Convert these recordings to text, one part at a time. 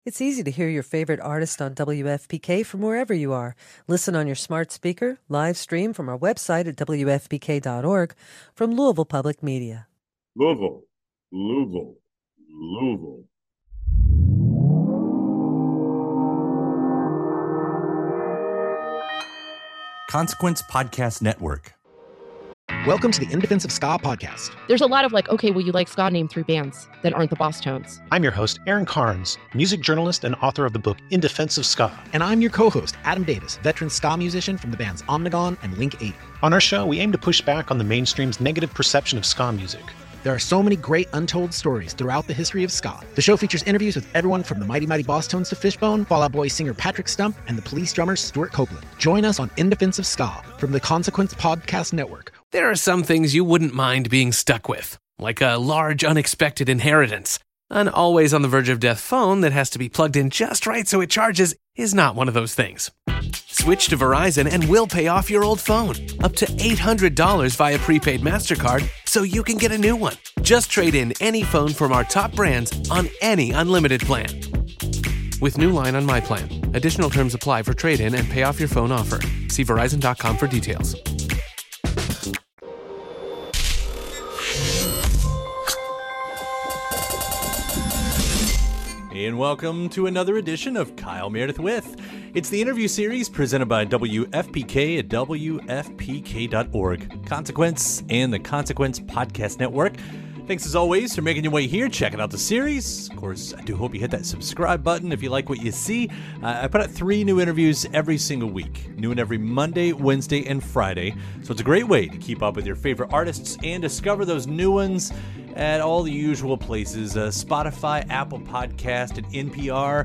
It's easy to hear your favorite artist on WFPK from wherever you are. Listen on your smart speaker, live stream from our website at WFPK.org from Louisville Public Media. Louisville, Louisville, Louisville. Consequence Podcast Network. Welcome to the In Defense of Ska podcast. There's a lot of okay, well, you like ska, name 3 bands that aren't the Boss Tones. I'm your host, Aaron Carnes, music journalist and author of the book In Defense of Ska. And I'm your co-host, Adam Davis, veteran ska musician from the bands Omnigone and Link 80. On our show, we aim to push back on the mainstream's negative perception of ska music. There are so many great untold stories throughout the history of ska. The show features interviews with everyone from the Mighty Mighty Boss Tones to Fishbone, Fall Out Boy singer Patrick Stump, and the Police drummer Stuart Copeland. Join us on In Defense of Ska from the Consequence Podcast Network. There are some things you wouldn't mind being stuck with, like a large unexpected inheritance. An always on the verge of death phone that has to be plugged in just right so it charges is not one of those things. Switch to Verizon and we'll pay off your old phone, up to $800 via prepaid MasterCard, so you can get a new one. Just trade in any phone from our top brands on any unlimited plan. With new line on My Plan. Additional terms apply for trade-in and pay off your phone offer. See Verizon.com for details. And welcome to another edition of Kyle Meredith With. It's the interview series presented by WFPK at WFPK.org, Consequence, and the Consequence Podcast Network. Thanks as always for making your way here, checking out the series. Of course, I do hope you hit that subscribe button if you like what you see. I put out 3 new interviews every single week, new one every Monday, Wednesday, and Friday. So it's a great way to keep up with your favorite artists and discover those new ones at all the usual places, Spotify, Apple Podcast, and NPR,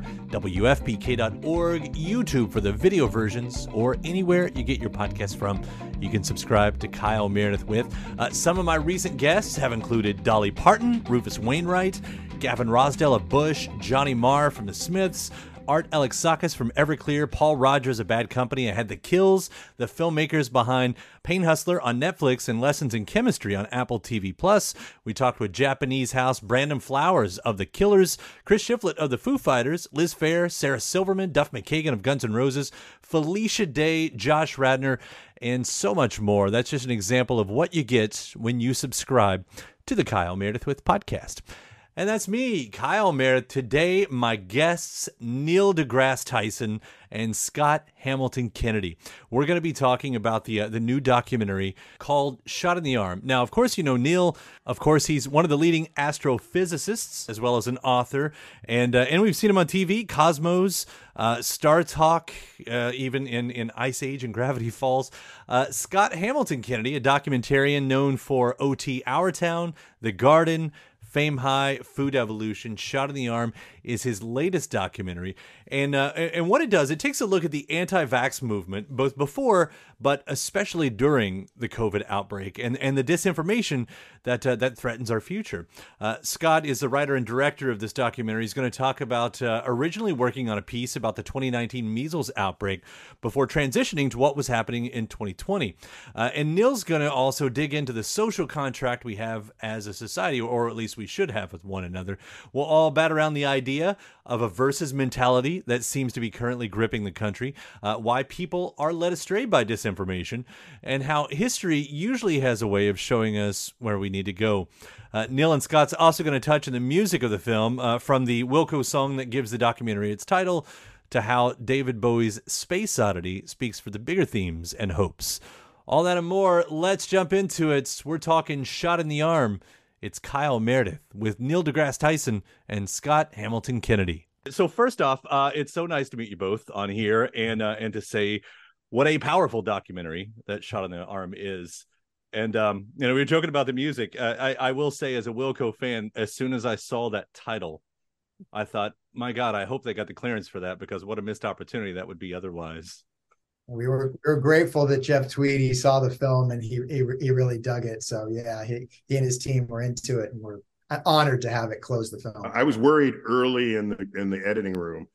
WFPK.org, YouTube for the video versions, or anywhere you get your podcast from. You can subscribe to Kyle Meredith With. Some of my recent guests have included Dolly Parton, Rufus Wainwright, Gavin Rossdale of Bush, Johnny Marr from the Smiths, Art Alexakis from Everclear, Paul Rogers of Bad Company. I had The Kills, the filmmakers behind Pain Hustler on Netflix and Lessons in Chemistry on Apple TV+. We talked with Japanese House, Brandon Flowers of The Killers, Chris Shiflett of The Foo Fighters, Liz Phair, Sarah Silverman, Duff McKagan of Guns N' Roses, Felicia Day, Josh Radnor, and so much more. That's just an example of what you get when you subscribe to the Kyle Meredith With podcast. And that's me, Kyle Meredith. Today, my guests, Neil deGrasse Tyson and Scott Hamilton Kennedy. We're going to be talking about the new documentary called Shot in the Arm. Now, of course, you know Neil. Of course, he's one of the leading astrophysicists as well as an author. And we've seen him on TV, Cosmos, Star Talk, even in Ice Age and Gravity Falls. Scott Hamilton Kennedy, a documentarian known for OT Our Town, The Garden, Fame High, Food Evolution, Shot in the Arm is his latest documentary. And what it does, it takes a look at the anti-vax movement, both before, but especially during the COVID outbreak and the disinformation that threatens our future. Scott is the writer and director of this documentary. He's going to talk about originally working on a piece about the 2019 measles outbreak before transitioning to what was happening in 2020. And Neil's going to also dig into the social contract we have as a society, or at least we should have with one another. We'll all bat around the idea of a versus mentality that seems to be currently gripping the country, why people are led astray by disinformation, and how history usually has a way of showing us where we need to go. Neil and Scott's also going to touch on the music of the film, from the Wilco song that gives the documentary its title to how David Bowie's Space Oddity speaks for the bigger themes and hopes. All that and more, let's jump into it. We're talking Shot in the Arm. It's Kyle Meredith with Neil deGrasse Tyson and Scott Hamilton Kennedy. So first off, it's so nice to meet you both on here and to say what a powerful documentary that Shot in the Arm is. And, we were joking about the music. I will say, as a Wilco fan, as soon as I saw that title, I thought, my God, I hope they got the clearance for that, because what a missed opportunity that would be otherwise. We were grateful that Jeff Tweedy saw the film and he really dug it. So yeah, he and his team were into it, and we're honored to have it close the film. I was worried early in the editing room.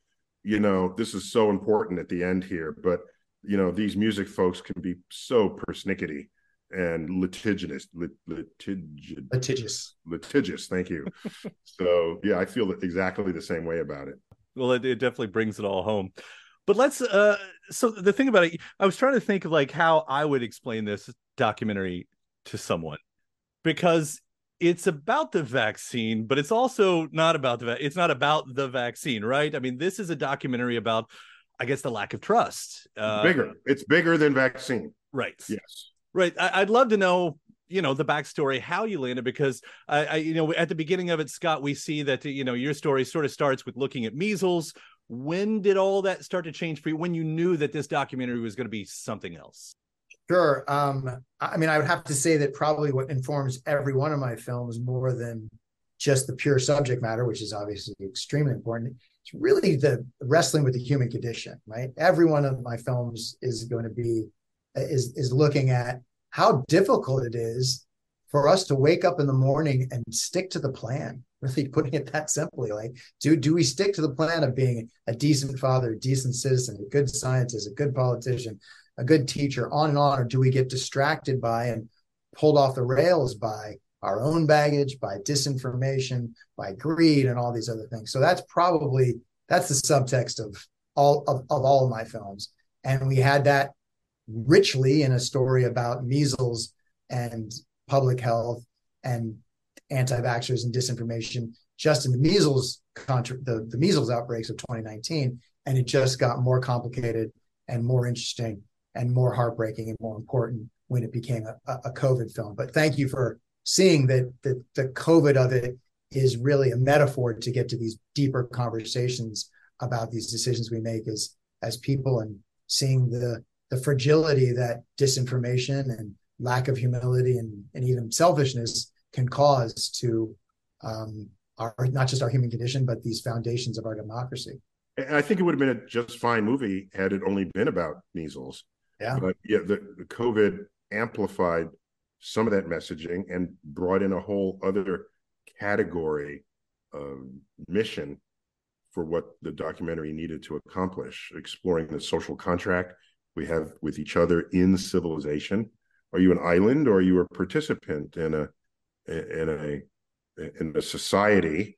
This is so important at the end here, but these music folks can be so persnickety and litigious. Thank you. So yeah, I feel exactly the same way about it. Well, it definitely brings it all home. But let's so the thing about it, I was trying to think of like how I would explain this documentary to someone, because it's about the vaccine, but it's also not about it's not about the vaccine, right? I mean, this is a documentary about, I guess, the lack of trust. It's bigger than vaccine. Right. Yes. Right. I'd love to know, the backstory, how you landed, because I at the beginning of it, Scott, we see that, your story sort of starts with looking at measles. When did all that start to change for you, when you knew that this documentary was going to be something else? Sure. I mean, I would have to say that probably what informs every one of my films more than just the pure subject matter, which is obviously extremely important, it's really the wrestling with the human condition, right? Every one of my films is going to be, is looking at how difficult it is for us to wake up in the morning and stick to the plan. Really putting it that simply, like, do we stick to the plan of being a decent father, a decent citizen, a good scientist, a good politician, a good teacher, on and on, or do we get distracted by and pulled off the rails by our own baggage, by disinformation, by greed, and all these other things? So that's the subtext of all of my films, and we had that richly in a story about measles and public health and anti-vaxxers and disinformation just in the measles the measles outbreaks of 2019, and it just got more complicated and more interesting and more heartbreaking and more important when it became a COVID film. But thank you for seeing that the COVID of it is really a metaphor to get to these deeper conversations about these decisions we make as people, and seeing the fragility that disinformation and lack of humility and even selfishness can cause to not just our human condition, but these foundations of our democracy. And I think it would have been a just fine movie had it only been about measles. Yeah. But the COVID amplified some of that messaging and brought in a whole other category of mission for what the documentary needed to accomplish, exploring the social contract we have with each other in civilization. Are you an island, or are you a participant in a society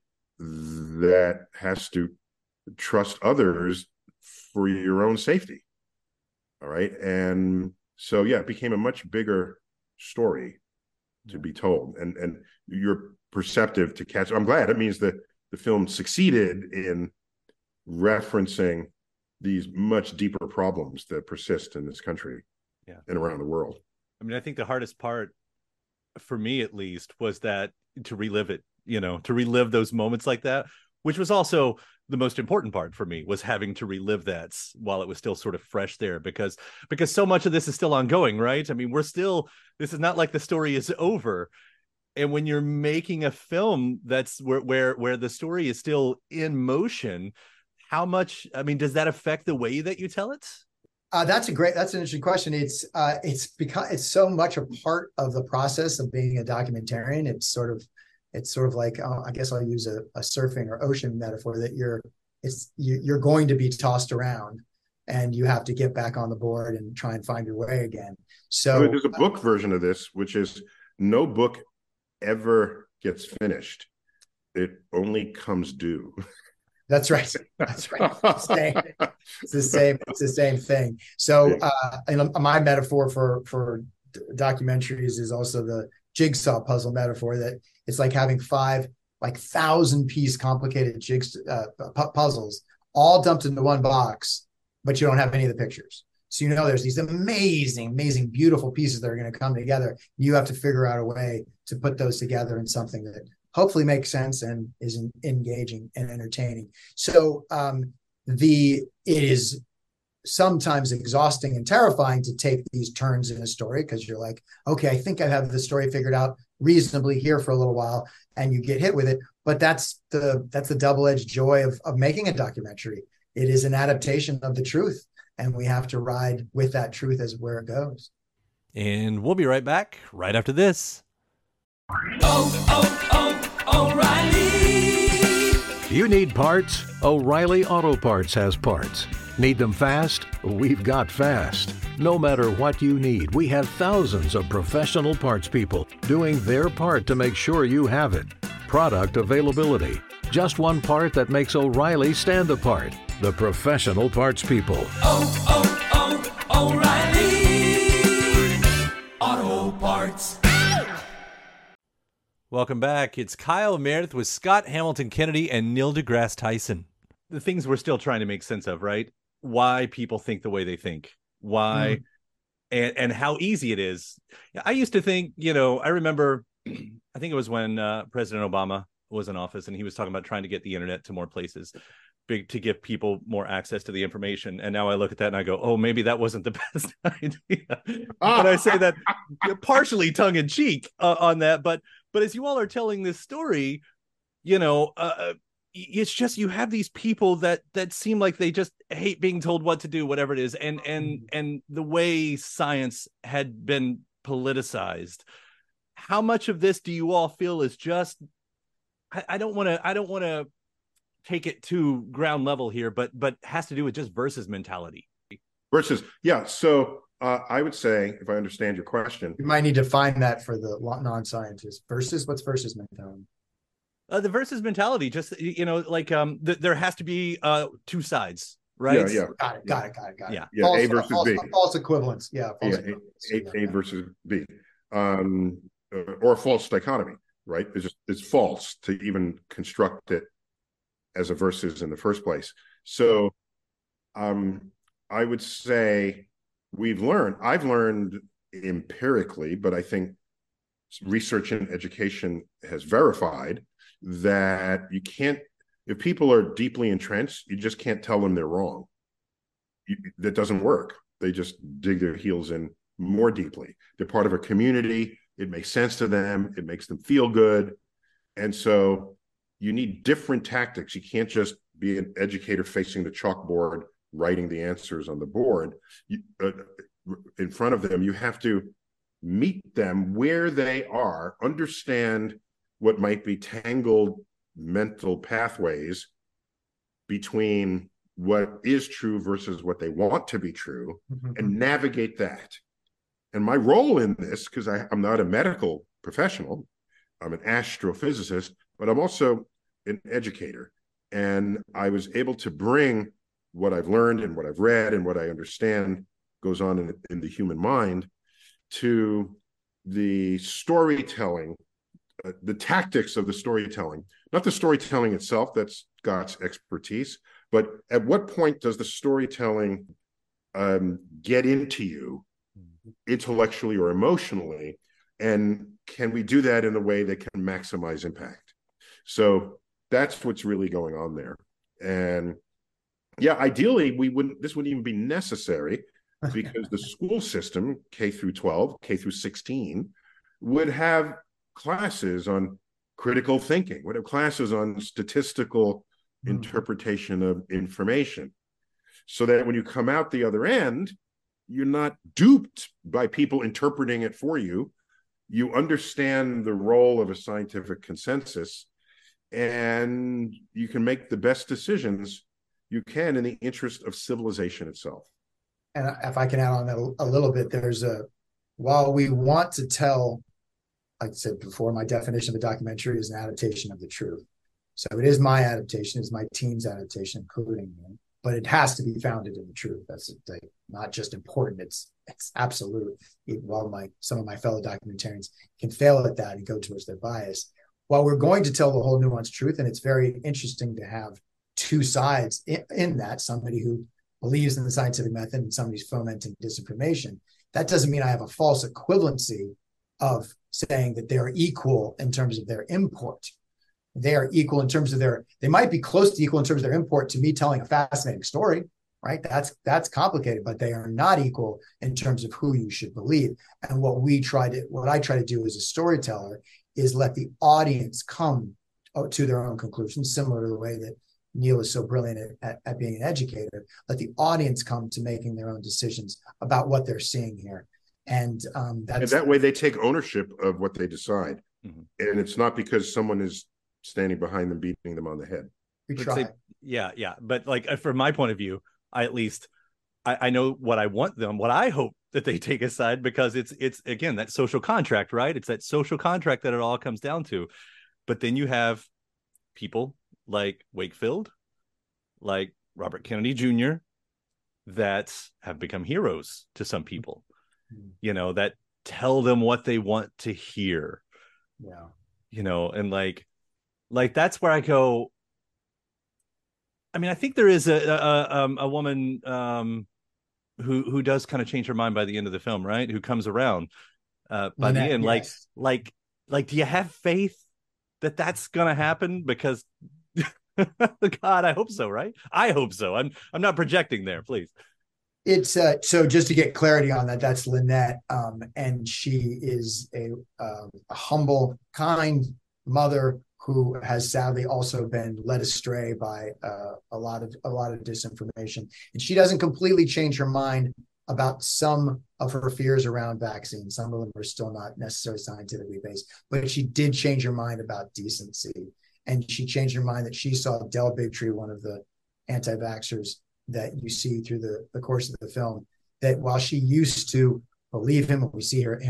that has to trust others for your own safety? All right. And so, yeah, it became a much bigger story to be told. And you're perceptive to catch. I'm glad. It means that the film succeeded in referencing these much deeper problems that persist in this country and around the world. I mean, I think the hardest part, for me at least, was that to relive it, to relive those moments like that, which was also the most important part for me, was having to relive that while it was still sort of fresh there, because so much of this is still ongoing, right? I mean, this is not like the story is over. And when you're making a film that's where the story is still in motion, how much, I mean, does that affect the way that you tell it? That's an interesting question. It's because it's so much a part of the process of being a documentarian. It's sort of like, I guess I'll use a surfing or ocean metaphor, that you're going to be tossed around and you have to get back on the board and try and find your way again. So there's a book version of this, which is no book ever gets finished. It only comes due. That's right. That's right. It's the same thing. So, my metaphor for documentaries is also the jigsaw puzzle metaphor, that it's like having 5 1,000-piece complicated puzzles all dumped into one box, but you don't have any of the pictures. So there's these amazing, beautiful pieces that are going to come together. You have to figure out a way to put those together in something that hopefully makes sense and is engaging and entertaining. So it is sometimes exhausting and terrifying to take these turns in a story, because you're like, okay, I think I have the story figured out reasonably here for a little while, and you get hit with it. But that's the double-edged joy of making a documentary. It is an adaptation of the truth, and we have to ride with that truth as where it goes. And we'll be right back right after this. O'Reilly. You need parts? O'Reilly Auto Parts has parts. Need them fast? We've got fast. No matter what you need, we have thousands of professional parts people doing their part to make sure you have it. Product availability, just one part that makes O'Reilly stand apart. The professional parts people. O'Reilly Auto Parts. Welcome back. It's Kyle Meredith with Scott Hamilton Kennedy and Neil deGrasse Tyson. The things we're still trying to make sense of, right? Why people think the way they think. Why and how easy it is. I used to think, I remember, I think it was when President Obama was in office and he was talking about trying to get the internet to more places, to give people more access to the information. And now I look at that and I go, oh, maybe that wasn't the best idea. But I say that partially tongue in cheek on that. But as you all are telling this story, it's just, you have these people that seem like they just hate being told what to do, whatever it is. And the way science had been politicized, how much of this do you all feel is just, I don't want to take it to ground level here, but has to do with just versus mentality. Versus, yeah. So I would say, if I understand your question, you might need to find that for the non-scientists. Versus, what's versus mentality? The versus mentality, just there has to be two sides, right? Yeah. Got it. Yeah. A versus B. False equivalence. Yeah. A versus B, or a false dichotomy, right? It's false to even construct it as a versus in the first place. So, I would say I've learned empirically, but I think research and education has verified that you can't, if people are deeply entrenched, you just can't tell them they're wrong. That doesn't work. They just dig their heels in more deeply. They're part of a community. It makes sense to them. It makes them feel good. And so you need different tactics. You can't just be an educator facing the chalkboard, writing the answers on the board. In front of them, you have to meet them where they are, understand what might be tangled mental pathways between what is true versus what they want to be true, and navigate that. And my role in this, because I'm not a medical professional, I'm an astrophysicist, but I'm also an educator. And I was able to bring what I've learned and what I've read and what I understand goes on in the human mind to the storytelling, the tactics of the storytelling, not the storytelling itself, that's Scott's expertise, but at what point does the storytelling get into you intellectually or emotionally, and can we do that in a way that can maximize impact? So that's what's really going on there. And yeah, ideally this wouldn't even be necessary, because the school system, K through 12, K through 16, would have classes on critical thinking, would have classes on statistical interpretation of information, so that when you come out the other end, you're not duped by people interpreting it for you. You understand the role of a scientific consensus, and you can make the best decisions you can in the interest of civilization itself. And if I can add on that a little bit, while we want to tell, like I said before, my definition of a documentary is an adaptation of the truth. So it is my adaptation, it's my team's adaptation, including me, but it has to be founded in the truth. That's not just important, it's absolute. While some of my fellow documentarians can fail at that and go towards their bias, while we're going to tell the whole nuanced truth, and it's very interesting to have two sides in that, somebody who believes in the scientific method and somebody's fomenting disinformation, that doesn't mean I have a false equivalency of saying that they're equal in terms of their import. They are equal in terms of they might be close to equal in terms of their import to me telling a fascinating story, right? That's complicated, but they are not equal in terms of who you should believe. And what I try to do as a storyteller is let the audience come to their own conclusions, similar to the way that Neil is so brilliant at being an educator. Let the audience come to making their own decisions about what they're seeing here. And that way they take ownership of what they decide. And it's not because someone is standing behind them, beating them on the head. We try. Yeah. But like, from my point of view, I know what I want them, what I hope that they take aside, because it's again, that social contract, right? It's that social contract that it all comes down to. But then you have people like Wakefield, like Robert Kennedy Jr., that have become heroes to some people, that tell them what they want to hear. Yeah. And like that's where I go. I mean, I think there is a woman who does kind of change her mind by the end of the film, right? Who comes around by the end. Yes. Like, do you have faith that that's gonna happen? Because God, I hope so, right? I hope so. I'm not projecting there, please. It's so just to get clarity on that, that's Lynette, and she is a humble, kind mother who has sadly also been led astray by a lot of disinformation, and she doesn't completely change her mind about some of her fears around vaccines. Some of them are still not necessarily scientifically based, but she did change her mind about decency, and she changed her mind that she saw Del Bigtree, one of the anti-vaxxers that you see through the course of the film, that while she used to believe him, we see her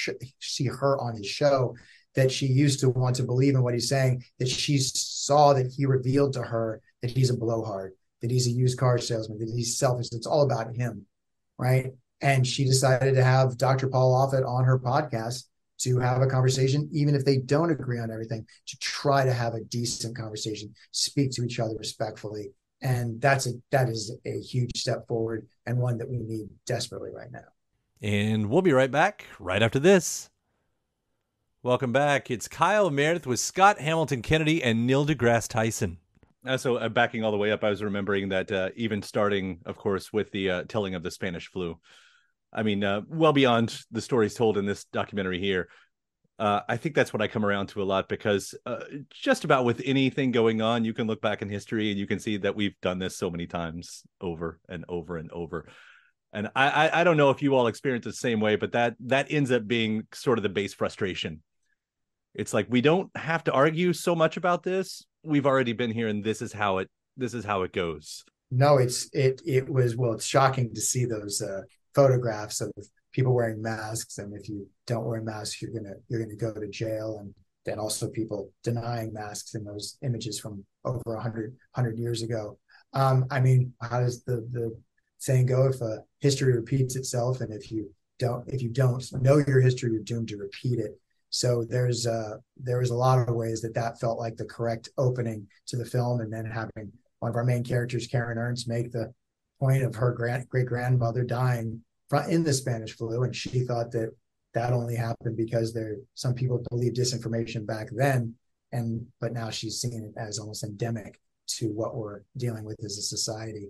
on his show, that she used to want to believe in what he's saying, that she saw that he revealed to her that he's a blowhard, that he's a used car salesman, that he's selfish. It's all about him, right? And she decided to have Dr. Paul Offit on her podcast to have a conversation, even if they don't agree on everything, to try to have a decent conversation, speak to each other respectfully. And that is a huge step forward, and one that we need desperately right now. And we'll be right back right after this. Welcome back. It's Kyle Meredith with Scott Hamilton Kennedy and Neil deGrasse Tyson. So backing all the way up, I was remembering that even starting, of course, with the telling of the Spanish flu, I mean, well beyond the stories told in this documentary here, I think that's what I come around to a lot, because just about with anything going on, you can look back in history and you can see that we've done this so many times over and over and over. And I don't know if you all experience it the same way, but that ends up being sort of the base frustration. It's like, we don't have to argue so much about this. We've already been here, and this is how it goes. No, it's shocking to see those photographs of people wearing masks, and if you don't wear masks, you're gonna go to jail, and then also people denying masks in those images from over 100 years ago. I mean, how does the saying go? If history repeats itself, and if you don't know your history, you're doomed to repeat it. So there was a lot of ways that felt like the correct opening to the film, and then having one of our main characters, Karen Ernst, make the point of her great grandmother dying in the Spanish flu, and she thought that only happened because some people believed disinformation back then, but now she's seeing it as almost endemic to what we're dealing with as a society.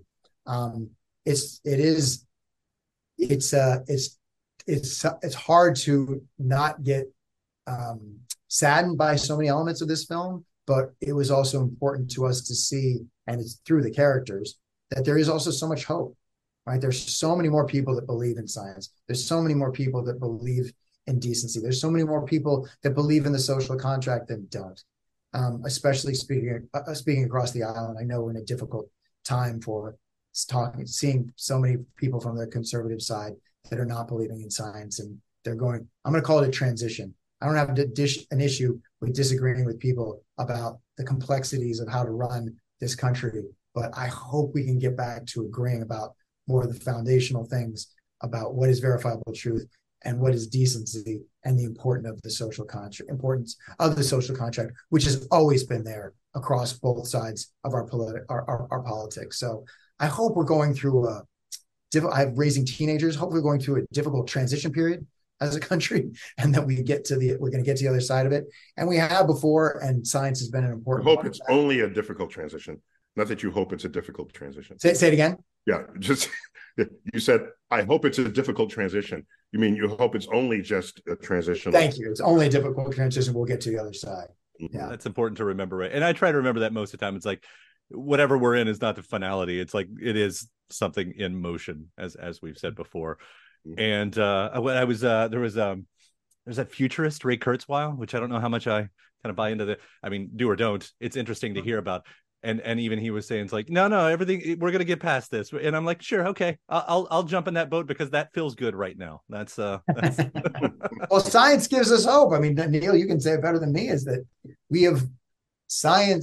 It's hard to not get saddened by so many elements of this film, but it was also important to us to see, and it's through the characters, that there is also so much hope, right? There's so many more people that believe in science. There's so many more people that believe in decency. There's so many more people that believe in the social contract than don't. Especially speaking across the island, I know we're in a difficult time for seeing so many people from the conservative side that are not believing in science, and I'm going to call it a transition. I don't have an issue with disagreeing with people about the complexities of how to run this country, but I hope we can get back to agreeing about more of the foundational things about what is verifiable truth and what is decency, and the importance of the social contract, which has always been there across both sides of our politics. So I hope we're going through I'm raising teenagers. Hopefully, we're going through a difficult transition period as a country, and that we're going to get to the other side of it. And we have before, and science has been an important I hope it's only a difficult transition. Not that you hope it's a difficult transition. Say it again. Yeah, just you said, I hope it's a difficult transition. You mean you hope it's only just a transition? Thank you. It's only a difficult transition. We'll get to the other side. Yeah, that's important to remember, right? And I try to remember that most of the time. It's like, whatever we're in is not the finality. It's like, it is something in motion, as we've said before. And when I was there's that futurist Ray Kurzweil, which I don't know how much I kind of buy into. Do or don't. It's interesting to hear about. And even he was saying, it's like, no, everything, we're gonna get past this. And I'm like, sure, okay, I'll jump in that boat, because that feels good right now. That's well, science gives us hope. I mean, Neil, you can say it better than me, is that we have science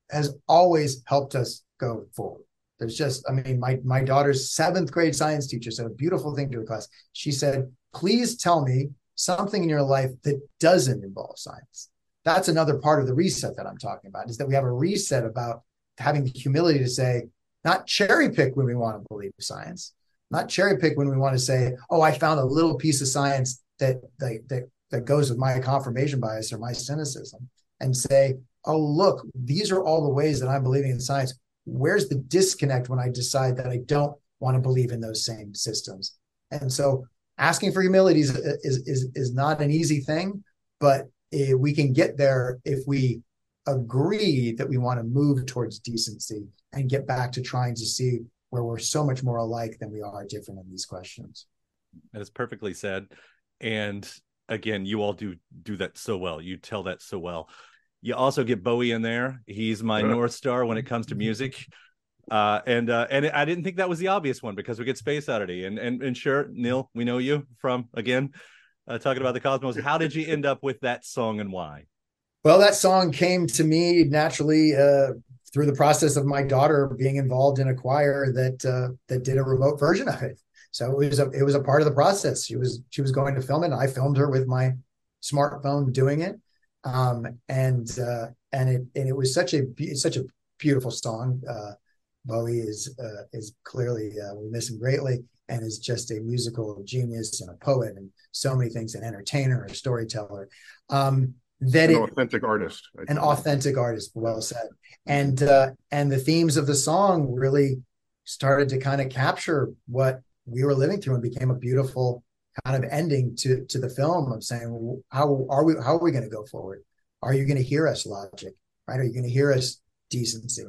has always helped us go forward. There's just, I mean, my daughter's 7th grade science teacher said a beautiful thing to her class. She said, please tell me something in your life that doesn't involve science. That's another part of the reset that I'm talking about, is that we have a reset about having the humility to say, not cherry pick when we want to believe science, not cherry pick when we want to say, oh, I found a little piece of science that goes with my confirmation bias or my cynicism, and say, oh, look, these are all the ways that I'm believing in science. Where's the disconnect when I decide that I don't want to believe in those same systems? And so asking for humility is not an easy thing, but we can get there if we agree that we want to move towards decency and get back to trying to see where we're so much more alike than we are different in these questions. That is perfectly said. And again, you all do that so well. You tell that so well. You also get Bowie in there. He's my North Star when it comes to music. And I didn't think that was the obvious one, because we get Space Oddity. And sure, Neil, we know you from, again, talking about the Cosmos. How did you end up with that song and why? Well, that song came to me naturally through the process of my daughter being involved in a choir that did a remote version of it. So it was a part of the process. She was going to film it, and I filmed her with my smartphone doing it. And it was such a beautiful song. Bowie is clearly, we miss him greatly, and is just a musical genius and a poet and so many things, an entertainer, a storyteller. Authentic artist. An authentic artist, well said. And the themes of the song really started to kind of capture what we were living through, and became a beautiful kind of ending to the film of saying, well, how are we going to go forward? Are you going to hear us, logic? Right? Are you going to hear us, decency?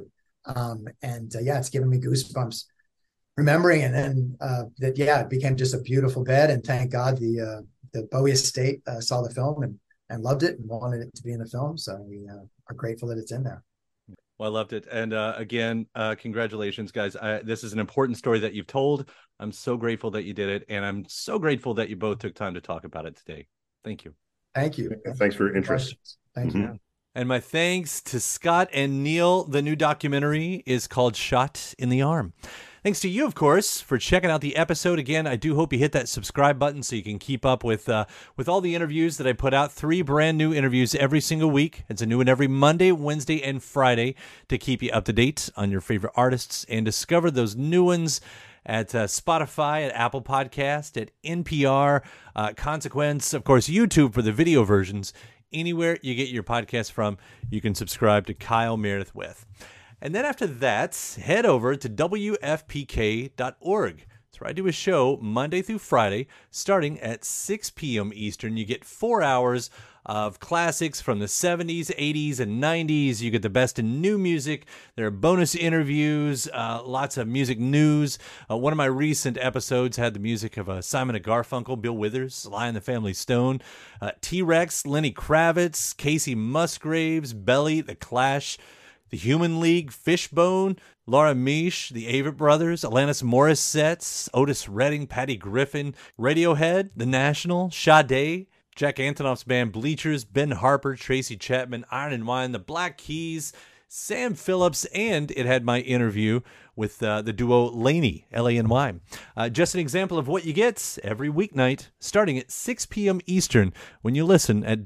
It's giving me goosebumps remembering. And then it became just a beautiful bed. And thank God the Bowie estate saw the film and loved it and wanted it to be in the film. So we are grateful that it's in there. Well, I loved it. And again, congratulations, guys. This is an important story that you've told. I'm so grateful that you did it. And I'm so grateful that you both took time to talk about it today. Thank you. Thank you. Thanks for your interest. Thank you. And my thanks to Scott and Neil. The new documentary is called Shot in the Arm. Thanks to you, of course, for checking out the episode. Again, I do hope you hit that subscribe button so you can keep up with all the interviews that I put out. 3 brand new interviews every single week. It's a new one every Monday, Wednesday, and Friday to keep you up to date on your favorite artists and discover those new ones at Spotify, at Apple Podcast, at NPR, Consequence, of course, YouTube for the video versions. Anywhere you get your podcast from, you can subscribe to Kyle Meredith With. And then after that, head over to WFPK.org. That's where I do a show Monday through Friday, starting at 6 p.m. Eastern. You get 4 hours of classics from the 70s, 80s, and 90s. You get the best in new music. There are bonus interviews, lots of music news. One of my recent episodes had the music of Simon & Garfunkel, Bill Withers, Sly and the Family Stone, T-Rex, Lenny Kravitz, Casey Musgraves, Belly, The Clash, The Human League, Fishbone, Laura Misch, the Avett Brothers, Alanis Morissette, Otis Redding, Patty Griffin, Radiohead, The National, Sade, Jack Antonoff's band Bleachers, Ben Harper, Tracy Chapman, Iron and Wine, The Black Keys, Sam Phillips, and it had my interview with the duo Laney, L-A-N-Y. Just an example of what you get every weeknight, starting at 6 p.m. Eastern when you listen at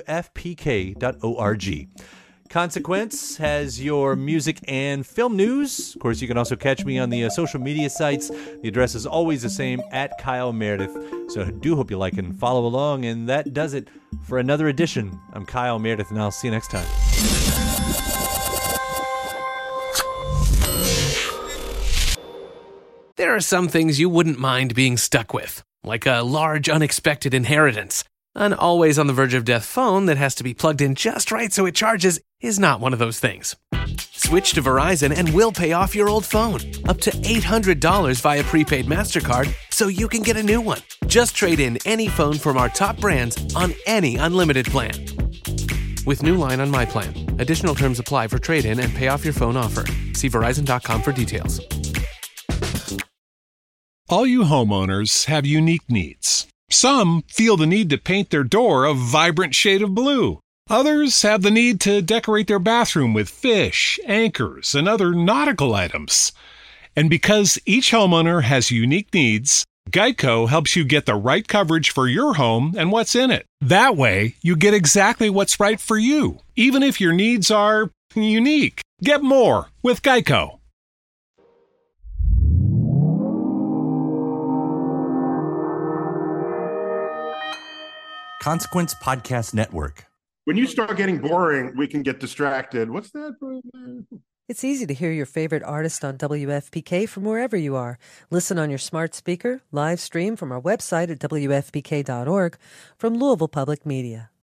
WFPK.org. Consequence has your music and film news. Of course, you can also catch me on the social media sites. The address is always the same, at Kyle Meredith. So I do hope you like and follow along. And that does it for another edition. I'm Kyle Meredith, and I'll see you next time. There are some things you wouldn't mind being stuck with, like a large unexpected inheritance. An always on the verge of death phone that has to be plugged in just right so it charges is not one of those things. Switch to Verizon and we'll pay off your old phone. Up to $800 via prepaid MasterCard so you can get a new one. Just trade in any phone from our top brands on any unlimited plan. With new line on My Plan. Additional terms apply for trade-in and pay off your phone offer. See Verizon.com for details. All you homeowners have unique needs. Some feel the need to paint their door a vibrant shade of blue. Others have the need to decorate their bathroom with fish, anchors, and other nautical items. And because each homeowner has unique needs, Geico helps you get the right coverage for your home and what's in it. That way, you get exactly what's right for you, even if your needs are unique. Get more with Geico. Consequence Podcast Network. When you start getting boring, we can get distracted. What's that? It's easy to hear your favorite artist on WFPK from wherever you are. Listen on your smart speaker, live stream from our website at WFPK.org, from Louisville Public Media.